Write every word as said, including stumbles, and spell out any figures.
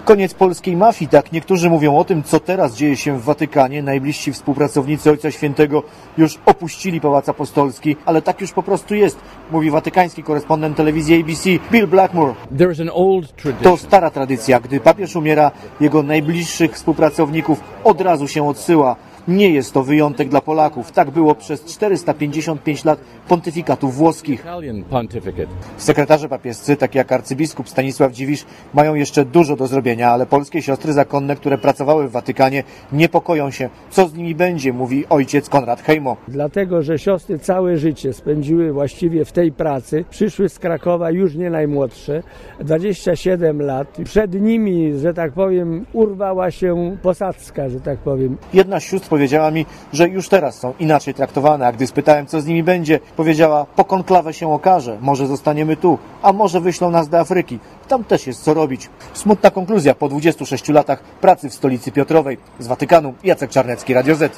Koniec polskiej mafii, tak niektórzy mówią o tym, co teraz dzieje się w Watykanie. Najbliżsi współpracownicy Ojca Świętego już opuścili Pałac Apostolski, ale tak już po prostu jest, mówi watykański korespondent telewizji A B C Bill Blackmore. To stara tradycja, gdy papież umiera, jego najbliższych współpracowników od razu się odsyła. Nie jest to wyjątek dla Polaków. Tak było przez czterysta pięćdziesiąt pięć lat pontyfikatów włoskich. Sekretarze papiescy, takie jak arcybiskup Stanisław Dziwisz, mają jeszcze dużo do zrobienia, ale polskie siostry zakonne, które pracowały w Watykanie, niepokoją się, co z nimi będzie, mówi ojciec Konrad Hejmo. Dlatego, że siostry całe życie spędziły właściwie w tej pracy, przyszły z Krakowa, już nie najmłodsze, dwadzieścia siedem lat. Przed nimi, że tak powiem, urwała się posadzka, że tak powiem. Jedna z sióstr powiedziała mi, że już teraz są inaczej traktowane, a gdy spytałem, co z nimi będzie, powiedziała, po konklawę się okaże, może zostaniemy tu, a może wyślą nas do Afryki. Tam też jest co robić. Smutna konkluzja po dwudziestu sześciu latach pracy w stolicy Piotrowej. Z Watykanu Jacek Czarnecki, Radio Z.